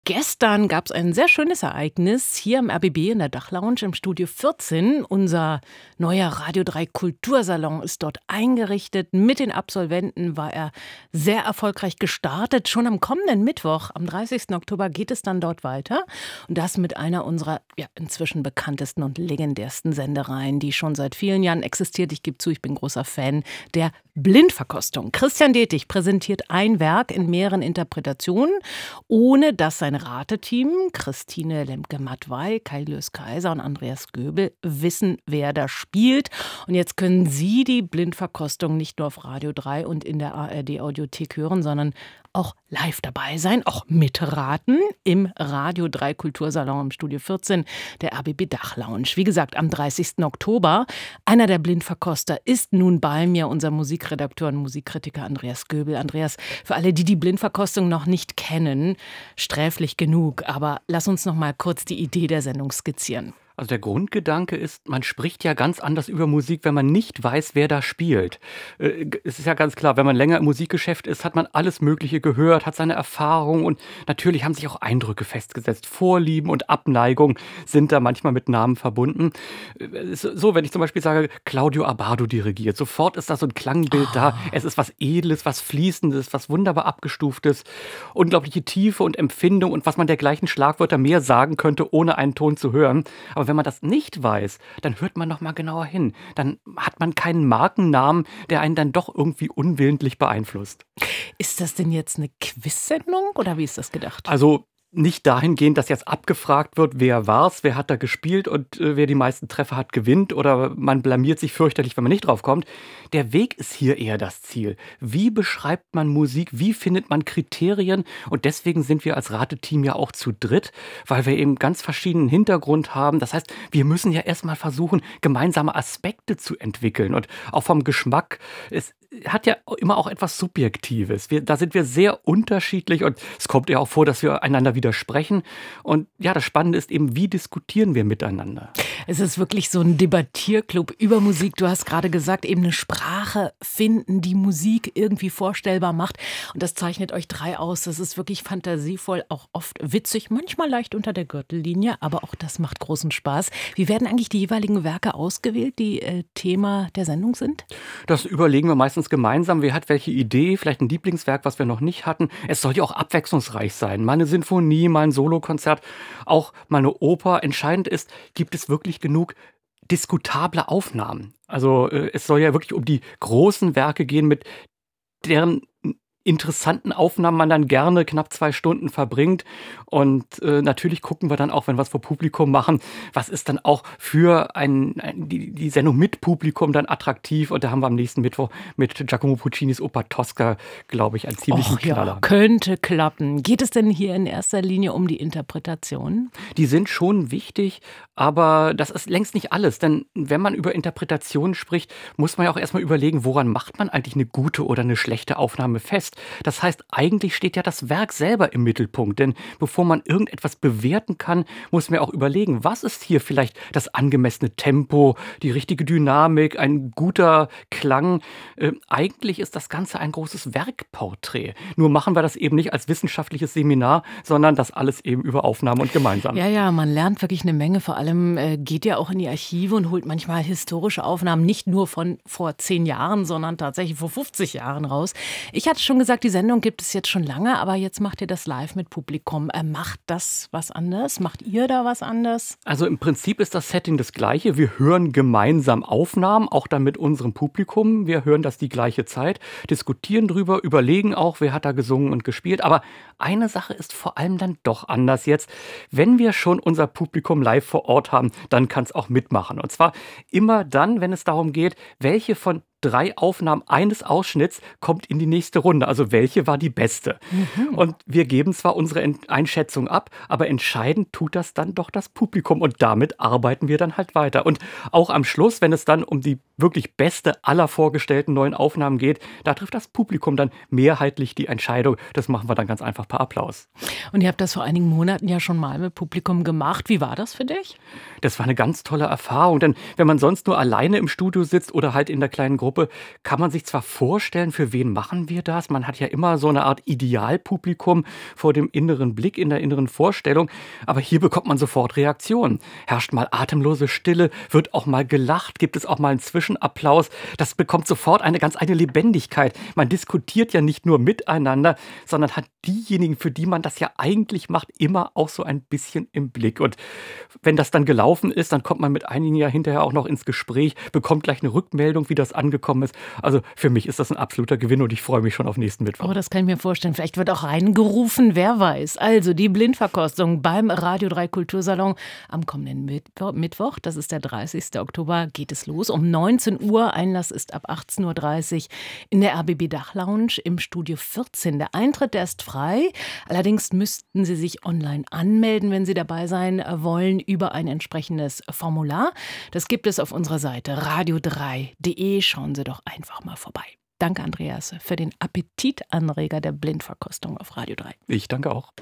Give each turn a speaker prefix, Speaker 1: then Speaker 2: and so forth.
Speaker 1: Gestern gab es ein sehr schönes Ereignis hier im RBB in der Dachlounge im Studio 14. Unser neuer Radio 3 Kultursalon ist dort eingerichtet. Mit den Absolventen war er sehr erfolgreich gestartet. Schon am kommenden Mittwoch, am 30. Oktober, geht es dann dort weiter. Und das mit einer unserer inzwischen bekanntesten und legendärsten Sendereien, die schon seit vielen Jahren existiert. Ich gebe zu, ich bin großer Fan der Blindverkostung. Christian Detig präsentiert ein Werk in mehreren Interpretationen, ohne dass sein Rateteam, Christine Lemke-Matwei, Kai Löß-Kaiser und Andreas Göbel, wissen, wer da spielt. Und jetzt können Sie die Blindverkostung nicht nur auf Radio 3 und in der ARD-Audiothek hören, sondern auch live dabei sein, auch mitraten im Radio 3 Kultursalon im Studio 14 der RBB Dachlounge. Wie gesagt, am 30. Oktober. Einer der Blindverkoster ist nun bei mir, unser Musikredakteur und Musikkritiker Andreas Göbel. Andreas, für alle, die die Blindverkostung noch nicht kennen, sträflich genug, aber lass uns noch mal kurz die Idee der Sendung skizzieren.
Speaker 2: Also der Grundgedanke ist, man spricht ja ganz anders über Musik, wenn man nicht weiß, wer da spielt. Es ist ja ganz klar, wenn man länger im Musikgeschäft ist, hat man alles Mögliche gehört, hat seine Erfahrungen und natürlich haben sich auch Eindrücke festgesetzt. Vorlieben und Abneigung sind da manchmal mit Namen verbunden. So, wenn ich zum Beispiel sage, Claudio Abbado dirigiert, sofort ist da so ein Klangbild da. Es ist was Edles, was Fließendes, was wunderbar Abgestuftes, unglaubliche Tiefe und Empfindung und was man der gleichen Schlagwörter mehr sagen könnte, ohne einen Ton zu hören. Aber wenn man das nicht weiß, dann hört man noch mal genauer hin. Dann hat man keinen Markennamen, der einen dann doch irgendwie unwillentlich beeinflusst.
Speaker 1: Ist das denn jetzt eine Quiz-Sendung oder wie ist das gedacht?
Speaker 2: Also nicht dahingehend, dass jetzt abgefragt wird, wer war's, wer hat da gespielt und wer die meisten Treffer hat, gewinnt oder man blamiert sich fürchterlich, wenn man nicht drauf kommt. Der Weg ist hier eher das Ziel. Wie beschreibt man Musik? Wie findet man Kriterien? Und deswegen sind wir als Rateteam ja auch zu dritt, weil wir eben ganz verschiedenen Hintergrund haben. Das heißt, wir müssen ja erstmal versuchen, gemeinsame Aspekte zu entwickeln und auch vom Geschmack. Es hat ja immer auch etwas Subjektives. Da sind wir sehr unterschiedlich und es kommt ja auch vor, dass wir einander widersprechen. Und ja, das Spannende ist eben, wie diskutieren wir miteinander?
Speaker 1: Es ist wirklich so ein Debattierclub über Musik. Du hast gerade gesagt, eben eine Sprache finden, die Musik irgendwie vorstellbar macht. Und das zeichnet euch drei aus. Das ist wirklich fantasievoll, auch oft witzig, manchmal leicht unter der Gürtellinie, aber auch das macht großen Spaß. Wie werden eigentlich die jeweiligen Werke ausgewählt, die Thema der Sendung sind?
Speaker 2: Das überlegen wir meistens gemeinsam. Wer hat welche Idee, vielleicht ein Lieblingswerk, was wir noch nicht hatten. Es soll ja auch abwechslungsreich sein. Mal eine Sinfonie, mal ein Solokonzert, auch mal eine Oper. Entscheidend ist, gibt es wirklich genug diskutable Aufnahmen? Also es soll ja wirklich um die großen Werke gehen, mit deren interessanten Aufnahmen man dann gerne knapp 2 Stunden verbringt. Und natürlich gucken wir dann auch, wenn wir es vor Publikum machen, was ist dann auch für die Sendung mit Publikum dann attraktiv. Und da haben wir am nächsten Mittwoch mit Giacomo Puccinis Oper Tosca, glaube ich, einen ziemlichen Knaller.
Speaker 1: Ja, könnte klappen. Geht es denn hier in erster Linie um die Interpretation?
Speaker 2: Die sind schon wichtig, aber das ist längst nicht alles. Denn wenn man über Interpretationen spricht, muss man ja auch erstmal überlegen, woran macht man eigentlich eine gute oder eine schlechte Aufnahme fest. Das heißt, eigentlich steht ja das Werk selber im Mittelpunkt. Denn bevor man irgendetwas bewerten kann, muss man auch überlegen, was ist hier vielleicht das angemessene Tempo, die richtige Dynamik, ein guter Klang. Eigentlich ist das Ganze ein großes Werkporträt. Nur machen wir das eben nicht als wissenschaftliches Seminar, sondern das alles eben über Aufnahme und gemeinsam.
Speaker 1: Ja, man lernt wirklich eine Menge. Vor allem geht ja auch in die Archive und holt manchmal historische Aufnahmen nicht nur von vor 10 Jahren, sondern tatsächlich vor 50 Jahren raus. Ich hatte schon gesagt, die Sendung gibt es jetzt schon lange, aber jetzt macht ihr das live mit Publikum. Macht das was anders? Macht ihr da was anders?
Speaker 2: Also im Prinzip ist das Setting das gleiche. Wir hören gemeinsam Aufnahmen, auch dann mit unserem Publikum. Wir hören das die gleiche Zeit, diskutieren drüber, überlegen auch, wer hat da gesungen und gespielt. Aber eine Sache ist vor allem dann doch anders jetzt. Wenn wir schon unser Publikum live vor Ort haben, dann kann es auch mitmachen. Und zwar immer dann, wenn es darum geht, welche von 3 Aufnahmen eines Ausschnitts kommt in die nächste Runde. Also welche war die beste? Und wir geben zwar unsere Einschätzung ab, aber entscheidend tut das dann doch das Publikum. Und damit arbeiten wir dann halt weiter. Und auch am Schluss, wenn es dann um die wirklich beste aller vorgestellten neuen Aufnahmen geht, da trifft das Publikum dann mehrheitlich die Entscheidung. Das machen wir dann ganz einfach per Applaus.
Speaker 1: Und ihr habt das vor einigen Monaten ja schon mal mit Publikum gemacht. Wie war das für dich?
Speaker 2: Das war eine ganz tolle Erfahrung, denn wenn man sonst nur alleine im Studio sitzt oder halt in der kleinen Gruppe, Gruppe, kann man sich zwar vorstellen, für wen machen wir das? Man hat ja immer so eine Art Idealpublikum vor dem inneren Blick, in der inneren Vorstellung. Aber hier bekommt man sofort Reaktionen. Herrscht mal atemlose Stille, wird auch mal gelacht, gibt es auch mal einen Zwischenapplaus. Das bekommt sofort eine ganz eigene Lebendigkeit. Man diskutiert ja nicht nur miteinander, sondern hat diejenigen, für die man das ja eigentlich macht, immer auch so ein bisschen im Blick. Und wenn das dann gelaufen ist, dann kommt man mit einigen ja hinterher auch noch ins Gespräch, bekommt gleich eine Rückmeldung, wie das angekommen ist. Also für mich ist das ein absoluter Gewinn und ich freue mich schon auf nächsten Mittwoch.
Speaker 1: Oh, das kann ich mir vorstellen. Vielleicht wird auch reingerufen, wer weiß. Also die Blindverkostung beim Radio 3 Kultursalon am kommenden Mittwoch, das ist der 30. Oktober, geht es los. Um 19 Uhr, Einlass ist ab 18:30 Uhr in der RBB Dachlounge im Studio 14. Der Eintritt, der ist frei. Allerdings müssten Sie sich online anmelden, wenn Sie dabei sein wollen, über ein entsprechendes Formular. Das gibt es auf unserer Seite radio3.de. Schauen Sie doch einfach mal vorbei. Danke, Andreas, für den Appetitanreger der Blindverkostung auf Radio 3.
Speaker 2: Ich danke auch.